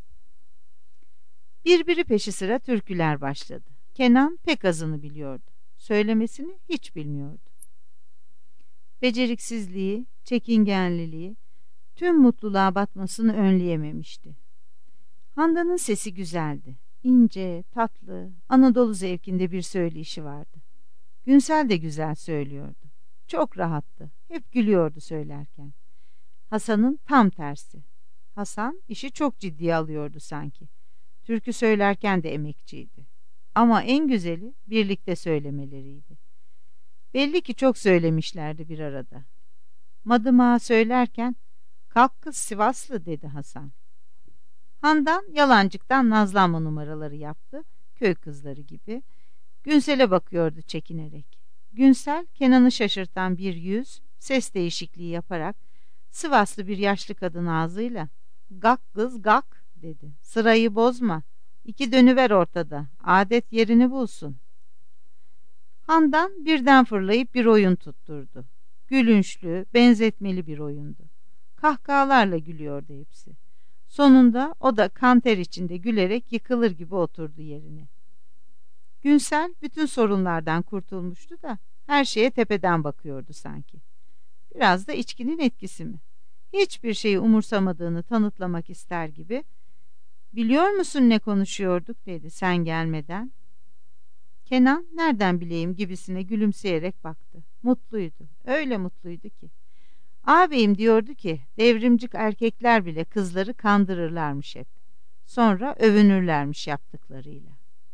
Birbiri peşi sıra türküler başladı. Kenan pek azını biliyordu. Söylemesini hiç bilmiyordu. Beceriksizliği, çekingenliliği, tüm mutluluğa batmasını önleyememişti. Handan'ın sesi güzeldi. İnce, tatlı, Anadolu zevkinde bir söyleyişi vardı. Günsel de güzel söylüyordu. Çok rahattı. Hep gülüyordu söylerken. Hasan'ın tam tersi. Hasan işi çok ciddiye alıyordu sanki. Türkü söylerken de emekçiydi. Ama en güzeli birlikte söylemeleriydi. Belli ki çok söylemişlerdi bir arada. Madımağı söylerken, "Kalk kız Sivaslı," dedi Hasan. Handan yalancıktan nazlanma numaraları yaptı, köy kızları gibi. Günsel'e bakıyordu çekinerek. Günsel, Kenan'ı şaşırtan bir yüz, ses değişikliği yaparak Sivaslı bir yaşlı kadın ağzıyla, "Gak kız gak," dedi. "Sırayı bozma. İki dönüver ortada. Adet yerini bulsun." Handan birden fırlayıp bir oyun tutturdu. Gülünçlü, benzetmeli bir oyundu. Kahkahalarla gülüyordu hepsi. Sonunda o da kanter içinde gülerek yıkılır gibi oturdu yerine. Günsel bütün sorunlardan kurtulmuştu da her şeye tepeden bakıyordu sanki. Biraz da içkinin etkisi mi? Hiçbir şeyi umursamadığını tanıtlamak ister gibi, "Biliyor musun ne konuşuyorduk?" dedi sen gelmeden. Kenan nereden bileyim gibisine gülümseyerek baktı. Mutluydu, öyle mutluydu ki. Ağabeyim diyordu ki devrimcik erkekler bile kızları kandırırlarmış hep. Sonra övünürlermiş yaptıklarıyla.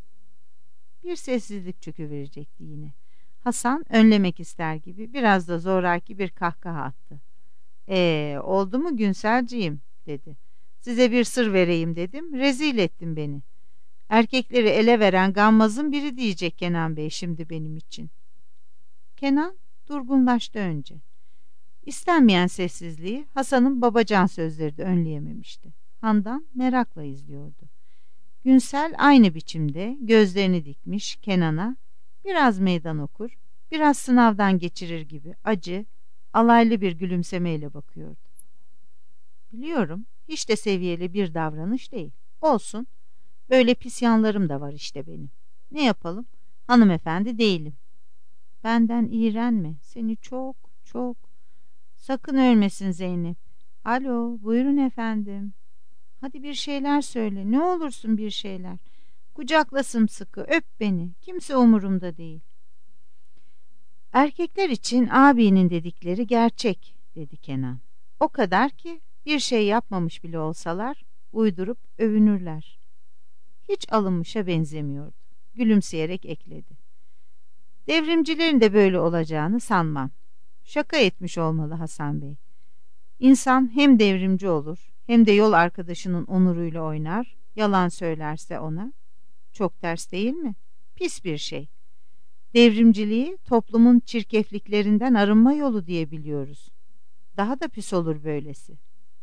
Bir sessizlik çöküverecekti yine. Hasan önlemek ister gibi biraz da zoraki bir kahkaha attı. "Ee, oldu mu Günselciğim?" dedi. "Size bir sır vereyim dedim, rezil ettin beni. Erkekleri ele veren gammazın biri diyecek Kenan Bey şimdi benim için." Kenan durgunlaştı önce. İstenmeyen sessizliği Hasan'ın babacan sözleri de önleyememişti. Handan merakla izliyordu. Günsel aynı biçimde gözlerini dikmiş Kenan'a, biraz meydan okur, biraz sınavdan geçirir gibi acı, alaylı bir gülümsemeyle bakıyordu. "Biliyorum, hiç de seviyeli bir davranış değil. Olsun, böyle pis yanlarım da var işte benim. Ne yapalım, hanımefendi değilim." "Benden iğrenme, seni çok çok..." "Sakın ölmesin Zeynep." "Alo, buyurun efendim." "Hadi bir şeyler söyle, ne olursun bir şeyler. Kucakla sımsıkı, öp beni, kimse umurumda değil." "Erkekler için abinin dedikleri gerçek," dedi Kenan. "O kadar ki bir şey yapmamış bile olsalar uydurup övünürler. Hiç alınmışa benzemiyordu. Gülümseyerek ekledi. Devrimcilerin de böyle olacağını sanmam. Şaka etmiş olmalı Hasan Bey. İnsan hem devrimci olur, hem de yol arkadaşının onuruyla oynar, yalan söylerse ona. Çok ters değil mi? Pis bir şey. Devrimciliği toplumun çirkefliklerinden arınma yolu diye biliyoruz. Daha da pis olur böylesi.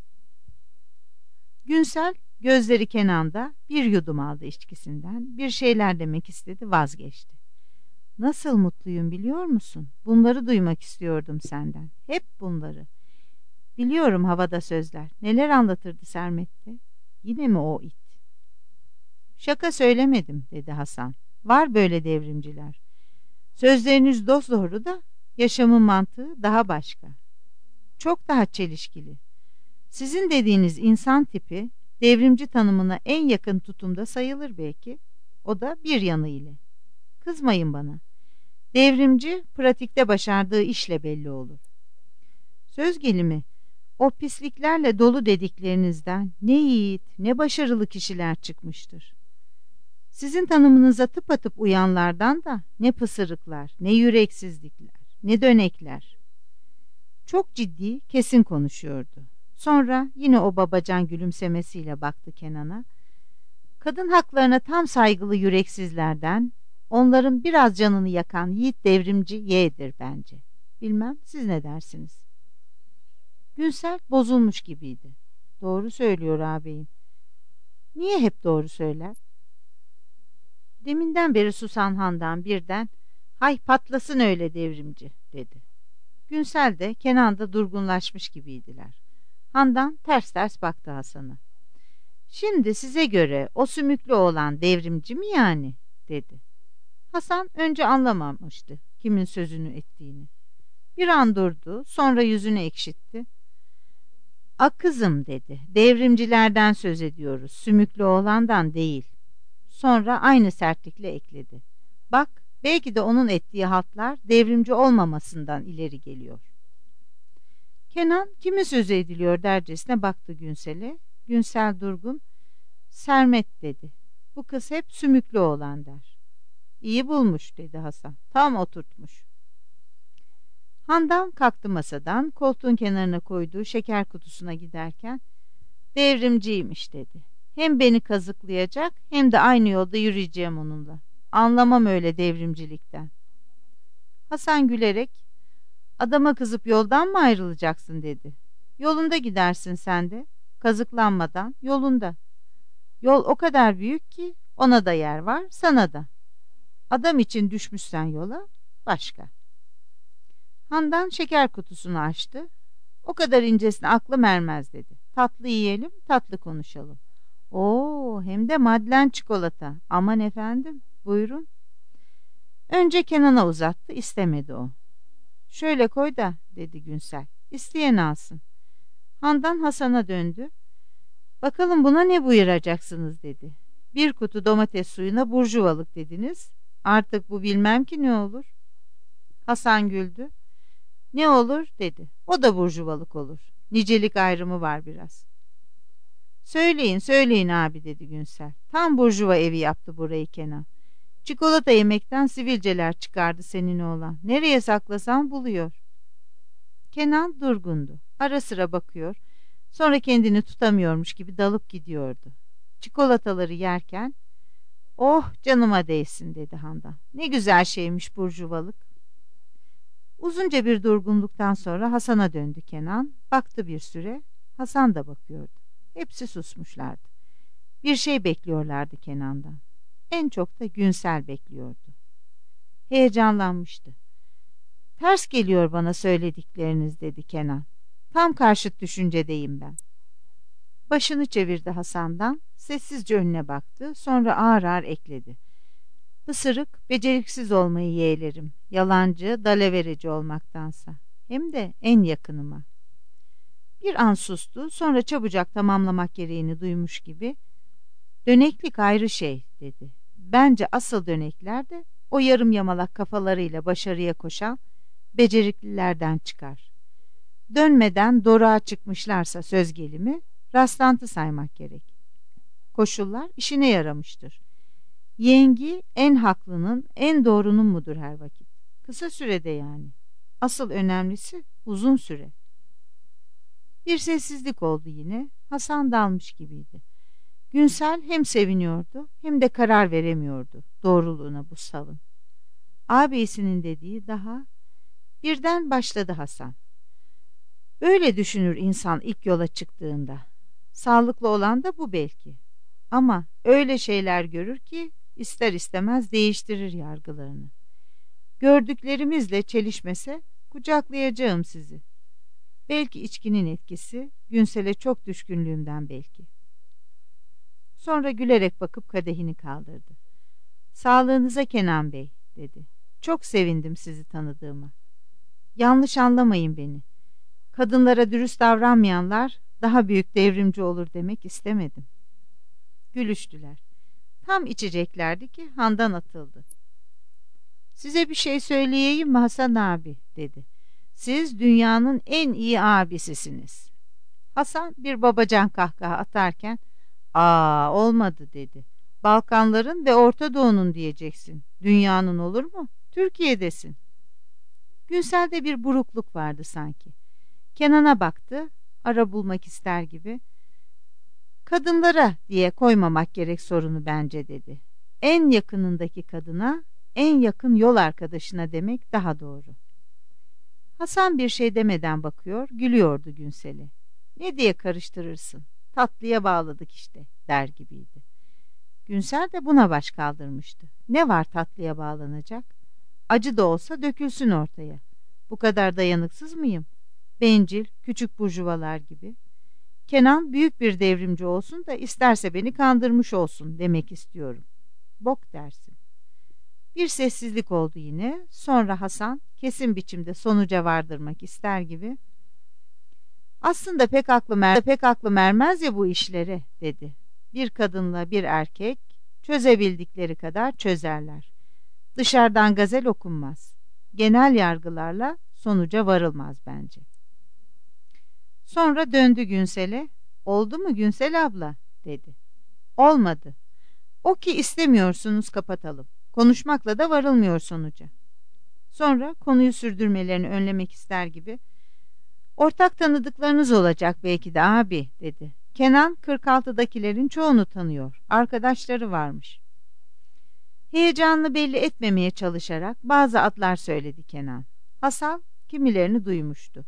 Günsel gözleri Kenan'da, bir yudum aldı içkisinden, bir şeyler demek istedi, vazgeçti. Nasıl mutluyum biliyor musun? Bunları duymak istiyordum senden. Hep bunları. Biliyorum havada sözler. Neler anlatırdı Sermet'te? Yine mi o it? Şaka söylemedim dedi Hasan. Var böyle devrimciler. Sözleriniz dosdoğru da yaşamın mantığı daha başka. Çok daha çelişkili. Sizin dediğiniz insan tipi devrimci tanımına en yakın tutumda sayılır belki. O da bir yanı ile. Kızmayın bana. Devrimci pratikte başardığı işle belli olur. Söz gelimi o pisliklerle dolu dediklerinizden ne yiğit ne başarılı kişiler çıkmıştır. Sizin tanımınıza tıpatıp uyanlardan da ne pısırıklar, ne yüreksizlikler, ne dönekler. Çok ciddi, kesin konuşuyordu. Sonra yine o babacan gülümsemesiyle baktı Kenan'a. Kadın haklarına tam saygılı yüreksizlerden, onların biraz canını yakan yiğit devrimci yeğdir bence. Bilmem siz ne dersiniz? Günsel bozulmuş gibiydi. Doğru söylüyor ağabeyim. Niye hep doğru söyler? Deminden beri susan Handan birden hay patlasın öyle devrimci dedi. Günsel de Kenan da durgunlaşmış gibiydiler. Handan ters ters baktı Hasan'a. Şimdi size göre o sümüklü oğlan devrimci mi yani dedi. Hasan önce anlamamıştı kimin sözünü ettiğini. Bir an durdu, sonra yüzünü ekşitti. "A kızım" dedi. "Devrimcilerden söz ediyoruz, sümüklü oğlandan değil." Sonra aynı sertlikle ekledi. "Bak, belki de onun ettiği haltlar devrimci olmamasından ileri geliyor." Kenan kimin sözü ediliyor dercesine baktı Günsel'e. Günsel durgun, "Sermet" dedi. "Bu kız hep sümüklü oğlan der." "İyi bulmuş" dedi Hasan. "Tam oturtmuş." Handan kalktı masadan, koltuğun kenarına koyduğu şeker kutusuna giderken "Devrimciymiş" dedi. "Hem beni kazıklayacak hem de aynı yolda yürüyeceğim onunla. Anlamam öyle devrimcilikten." Hasan gülerek "Adama kızıp yoldan mı ayrılacaksın?" dedi. "Yolunda gidersin sen de. Kazıklanmadan yolunda. Yol o kadar büyük ki ona da yer var, sana da. Adam için düşmüşsen yola başka." Handan şeker kutusunu açtı. "O kadar incesine aklım ermez" dedi. "Tatlı yiyelim, tatlı konuşalım." "Oo, hem de Madlen çikolata. Aman efendim, buyurun." Önce Kenan'a uzattı, istemedi o. "Şöyle koy da" dedi Günsel. "İsteyen alsın." Handan Hasan'a döndü. "Bakalım buna ne buyuracaksınız?" dedi. "Bir kutu domates suyuna burjuvalık dediniz. Artık bu bilmem ki ne olur." Hasan güldü. "Ne olur?" dedi. "O da burjuvalık olur. Nicelik ayrımı var biraz." "Söyleyin söyleyin abi" dedi Günsel. "Tam burjuva evi yaptı burayı Kenan. Çikolata yemekten sivilceler çıkardı senin oğlan. Nereye saklasam buluyor." Kenan durgundu. Ara sıra bakıyor. Sonra kendini tutamıyormuş gibi dalıp gidiyordu. Çikolataları yerken "Oh canıma değsin" dedi Handan. "Ne güzel şeymiş burjuvalık." Uzunca bir durgunluktan sonra Hasan'a döndü Kenan. Baktı bir süre. Hasan da bakıyordu. Hepsi susmuşlardı. Bir şey bekliyorlardı Kenan'dan. En çok da Günsel bekliyordu. Heyecanlanmıştı. "Ters geliyor bana söyledikleriniz" dedi Kenan. "Tam karşıt düşüncedeyim ben." Başını çevirdi Hasan'dan. Sessizce önüne baktı. Sonra ağır ağır ekledi. "Pısırık, beceriksiz olmayı yeğlerim. Yalancı, dalavereci olmaktansa. Hem de en yakınıma." Bir an sustu. Sonra çabucak tamamlamak gereğini duymuş gibi "Döneklik ayrı şey" dedi. "Bence asıl dönekler de o yarım yamalak kafalarıyla başarıya koşan beceriklilerden çıkar. Dönmeden doruğa çıkmışlarsa söz gelimi rastlantı saymak gerek. koşullar işine yaramıştır. Yengi en haklının, en doğrunun mudur her vakit. Kısa sürede yani. Asıl önemlisi uzun süre. Bir sessizlik oldu yine. Hasan dalmış gibiydi. Günsel hem seviniyordu hem de karar veremiyordu doğruluğuna bu savın. Ağabeyisinin dediği daha. Birden başladı Hasan. Öyle düşünür insan ilk yola çıktığında. Sağlıklı olan da bu belki. Ama öyle şeyler görür ki ister istemez değiştirir yargılarını. Gördüklerimizle çelişmese kucaklayacağım sizi. Belki içkinin etkisi, Günsel'e çok düşkünlüğümden belki. Sonra gülerek bakıp kadehini kaldırdı. Sağlığınıza Kenan Bey, dedi. Çok sevindim sizi tanıdığıma. Yanlış anlamayın beni. Kadınlara dürüst davranmayanlar daha büyük devrimci olur demek istemedim. Gülüştüler. Tam içeceklerdi ki Handan atıldı. Size bir şey söyleyeyim mi Hasan abi, dedi. Siz dünyanın en iyi abisisiniz. Hasan bir babacan kahkaha atarken, ''Aa olmadı'' dedi. ''Balkanların ve Orta Doğu'nun diyeceksin. Dünyanın olur mu? Türkiye'desin.'' Günsel'de bir burukluk vardı sanki. Kenan'a baktı, ara bulmak ister gibi. ''Kadınlara diye koymamak gerek sorunu bence'' dedi. ''En yakınındaki kadına, en yakın yol arkadaşına demek daha doğru.'' Hasan bir şey demeden bakıyor, gülüyordu Günsel'e. ''Ne diye karıştırırsın? Tatlıya bağladık işte'' der gibiydi. Günsel de buna baş kaldırmıştı. Ne var tatlıya bağlanacak? Acı da olsa dökülsün ortaya. Bu kadar dayanıksız mıyım? Bencil, küçük burjuvalar gibi. Kenan büyük bir devrimci olsun da isterse beni kandırmış olsun demek istiyorum. Bok dersin. Bir sessizlik oldu yine. Sonra Hasan kesin biçimde sonuca vardırmak ister gibi, ''Aslında pek aklım er pek aklım ermez ya bu işlere'' dedi. ''Bir kadınla bir erkek çözebildikleri kadar çözerler. Dışarıdan gazel okunmaz. Genel yargılarla sonuca varılmaz bence.'' Sonra döndü Günsel'e. ''Oldu mu Günsel abla?'' dedi. ''Olmadı. O ki istemiyorsunuz kapatalım. Konuşmakla da varılmıyor sonuca.'' Sonra konuyu sürdürmelerini önlemek ister gibi, ''Ortak tanıdıklarınız olacak belki de abi'' dedi. ''Kenan kırk altıdakilerin çoğunu tanıyor. Arkadaşları varmış.'' Heyecanını belli etmemeye çalışarak bazı adlar söyledi Kenan. Hasan kimilerini duymuştu.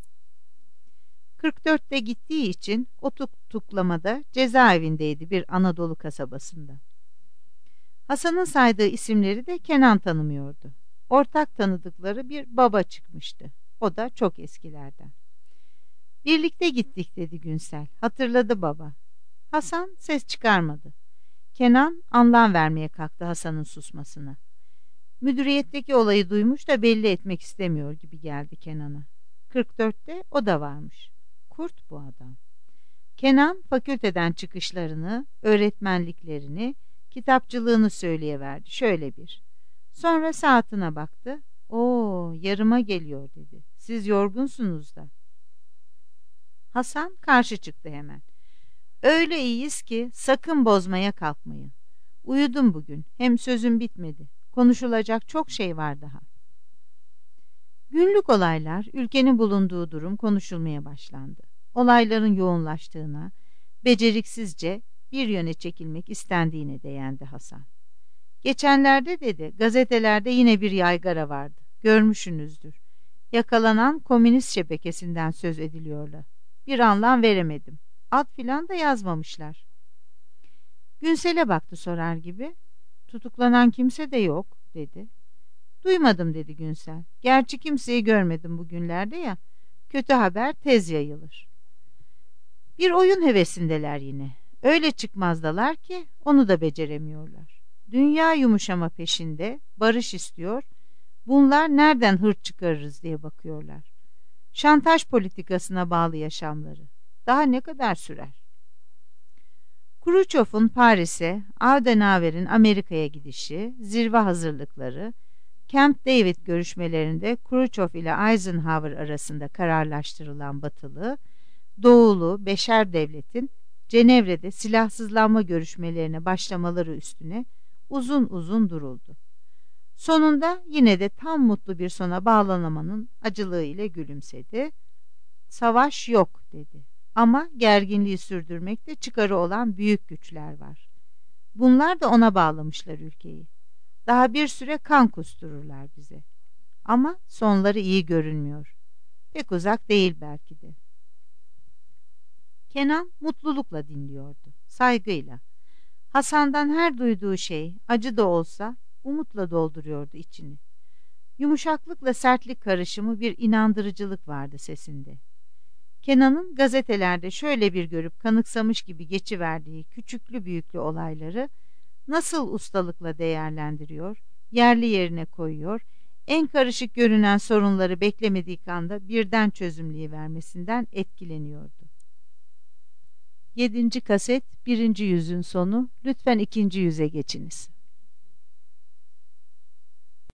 kırk dörtte gittiği için o tutuklamada cezaevindeydi bir Anadolu kasabasında. Hasan'ın saydığı isimleri de Kenan tanımıyordu. Ortak tanıdıkları bir baba çıkmıştı. O da çok eskilerden. ''Birlikte gittik'' dedi Günsel. Hatırladı baba. Hasan ses çıkarmadı. Kenan anlam vermeye kalktı Hasan'ın susmasına. Müdüriyetteki olayı duymuş da belli etmek istemiyor gibi geldi Kenan'a. kırk dörtte o da varmış. Kurt bu adam. Kenan fakülteden çıkışlarını, öğretmenliklerini, kitapçılığını söyleyiverdi. Şöyle bir. Sonra saatine baktı. ''Oo, yarıma geliyor'' dedi. ''Siz yorgunsunuz da.'' Hasan karşı çıktı hemen. ''Öyle iyiyiz ki sakın bozmaya kalkmayın. Uyudum bugün. Hem sözüm bitmedi. Konuşulacak çok şey var daha.'' Günlük olaylar, ülkenin bulunduğu durum konuşulmaya başlandı. Olayların yoğunlaştığına, beceriksizce bir yöne çekilmek istendiğine değindi Hasan. ''Geçenlerde'' dedi, ''gazetelerde yine bir yaygara vardı. Görmüşsünüzdür. Yakalanan komünist şebekesinden söz ediliyorlar. Bir anlam veremedim. Ad filan da yazmamışlar.'' Günsel'e baktı sorar gibi. ''Tutuklanan kimse de yok'' dedi. ''Duymadım'' dedi Günsel. ''Gerçi kimseyi görmedim bugünlerde ya. Kötü haber tez yayılır.'' Bir oyun hevesindeler yine. Öyle çıkmazdalar ki onu da beceremiyorlar. Dünya yumuşama peşinde, barış istiyor. Bunlar nereden hırt çıkarırız diye bakıyorlar. Şantaj politikasına bağlı yaşamları. Daha ne kadar sürer? Khrushchev'un Paris'e, Adenauer'in Amerika'ya gidişi, zirve hazırlıkları, Camp David görüşmelerinde Khrushchev ile Eisenhower arasında kararlaştırılan batılı, doğulu, beşer devletin Cenevre'de silahsızlanma görüşmelerine başlamaları üstüne uzun uzun duruldu. Sonunda yine de tam mutlu bir sona bağlanamanın acılığı ile gülümsedi. Savaş yok dedi. Ama gerginliği sürdürmekte çıkarı olan büyük güçler var. Bunlar da ona bağlamışlar ülkeyi. Daha bir süre kan kustururlar bize. Ama sonları iyi görünmüyor. Pek uzak değil belki de. Kenan mutlulukla dinliyordu, saygıyla. Hasan'dan her duyduğu şey, acı da olsa, umutla dolduruyordu içini. Yumuşaklıkla sertlik karışımı bir inandırıcılık vardı sesinde. Kenan'ın gazetelerde şöyle bir görüp kanıksamış gibi geçiverdiği küçüklü büyüklü olayları nasıl ustalıkla değerlendiriyor, yerli yerine koyuyor, en karışık görünen sorunları beklemediği anda birden çözümleyivermesinden etkileniyordu. Yedinci kaset, birinci yüzün sonu. Lütfen ikinci yüze geçiniz.